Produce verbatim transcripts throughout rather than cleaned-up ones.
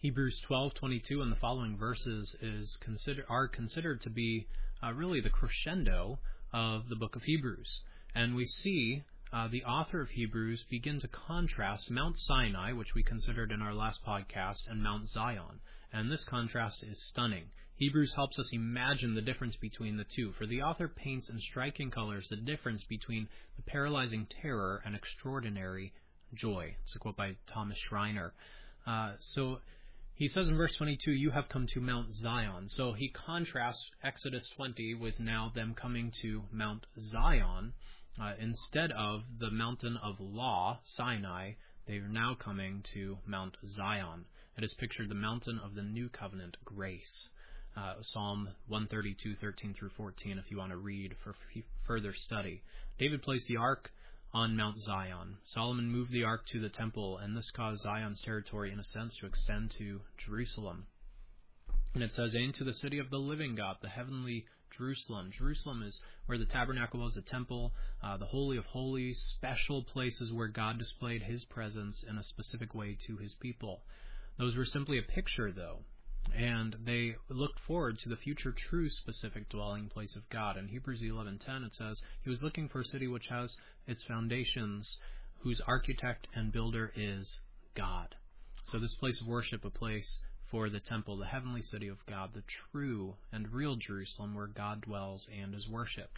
Hebrews twelve twenty-two and the following verses is consider are considered to be uh, really the crescendo of the book of Hebrews. And we see uh, the author of Hebrews begin to contrast Mount Sinai, which we considered in our last podcast, and Mount Zion. And this contrast is stunning. Hebrews helps us imagine the difference between the two, for the author paints in striking colors the difference between the paralyzing terror and extraordinary joy. It's a quote by Thomas Schreiner. Uh, so he says in verse twenty-two, you have come to Mount Zion. So he contrasts Exodus twenty with now them coming to Mount Zion. Uh, instead of the mountain of law, Sinai, they are now coming to Mount Zion. It is pictured the mountain of the new covenant grace. Uh, Psalm one thirty-two, thirteen through fourteen, if you want to read for f- further study. David placed the ark on Mount Zion. Solomon moved the ark to the temple, and this caused Zion's territory, in a sense, to extend to Jerusalem. And it says, into the city of the living God, the heavenly Jerusalem. Jerusalem is where the tabernacle was, the temple, uh, the Holy of Holies, special places where God displayed his presence in a specific way to his people. Those were simply a picture, though, and they looked forward to the future true specific dwelling place of God. In Hebrews eleven ten it says, he was looking for a city which has its foundations, whose architect and builder is God. So this place of worship, a place for the temple, the heavenly city of God, the true and real Jerusalem where God dwells and is worshipped.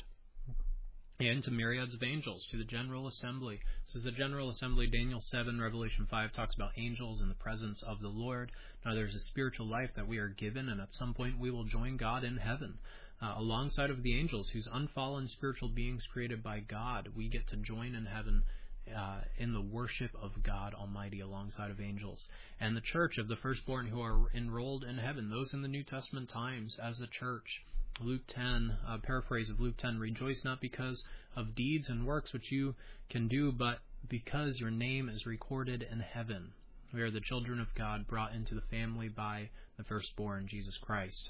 And to myriads of angels, to the general assembly. This is the general assembly. Daniel seven, Revelation five talks about angels in the presence of the Lord. Now there's a spiritual life that we are given, and at some point we will join God in heaven. Uh, alongside of the angels, whose unfallen spiritual beings created by God, we get to join in heaven uh, in the worship of God Almighty alongside of angels. And the church of the firstborn who are enrolled in heaven, those in the New Testament times as the church. Luke ten, a paraphrase of Luke ten, rejoice not because of deeds and works which you can do, but because your name is recorded in heaven. We are the children of God, brought into the family by the firstborn, Jesus Christ.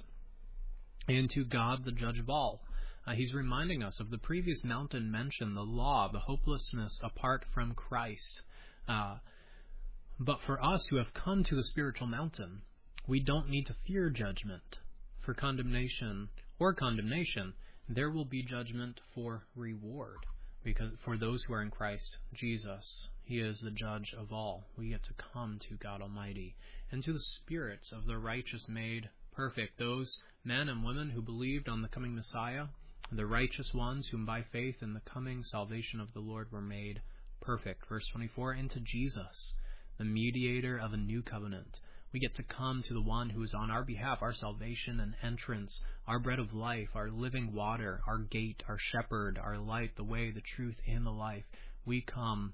And to God, the judge of all. Uh, he's reminding us of the previous mountain mentioned, the law, the hopelessness apart from Christ. Uh, but for us who have come to the spiritual mountain, we don't need to fear judgment for condemnation or condemnation. There will be judgment for reward, because for those who are in Christ Jesus, he is the judge of all. We get to come to God Almighty and to the spirits of the righteous made perfect, those men and women who believed on the coming Messiah, the righteous ones whom by faith in the coming salvation of the Lord were made perfect. Verse twenty-four, into Jesus, the mediator of a new covenant. We get to come to the one who is on our behalf, our salvation and entrance, our bread of life, our living water, our gate, our shepherd, our light, the way, the truth, and the life. We come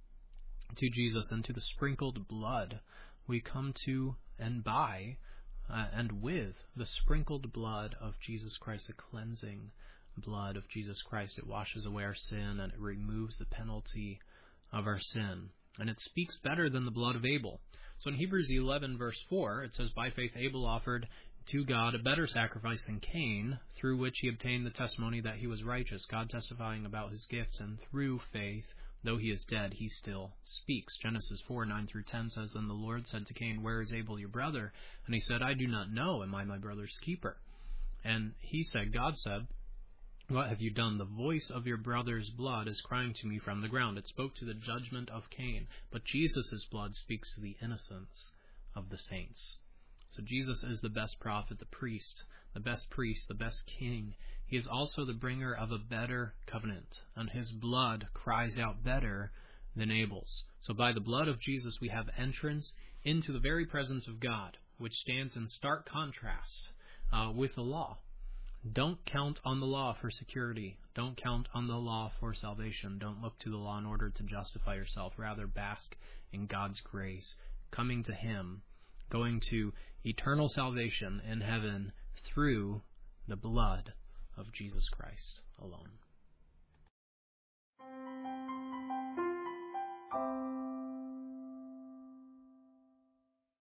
to Jesus, and to the sprinkled blood. We come to and by uh, and with the sprinkled blood of Jesus Christ, the cleansing blood of Jesus Christ. It washes away our sin, and it removes the penalty of our sin. And it speaks better than the blood of Abel. So in Hebrews eleven, verse four, it says, by faith Abel offered to God a better sacrifice than Cain, through which he obtained the testimony that he was righteous, God testifying about his gifts, and through faith, though he is dead, he still speaks. Genesis four, nine through ten says, then the Lord said to Cain, where is Abel your brother? And he said, I do not know, am I my brother's keeper? And he said, God said, what have you done? The voice of your brother's blood is crying to me from the ground. It spoke to the judgment of Cain, but Jesus' blood speaks to the innocence of the saints. So Jesus is the best prophet, the priest, the best priest, the best king. He is also the bringer of a better covenant, and his blood cries out better than Abel's. So by the blood of Jesus we have entrance into the very presence of God, which stands in stark contrast uh, with the law. Don't count on the law for security. Don't count on the law for salvation. Don't look to the law in order to justify yourself. Rather, bask in God's grace, coming to him, going to eternal salvation in heaven through the blood of Jesus Christ alone.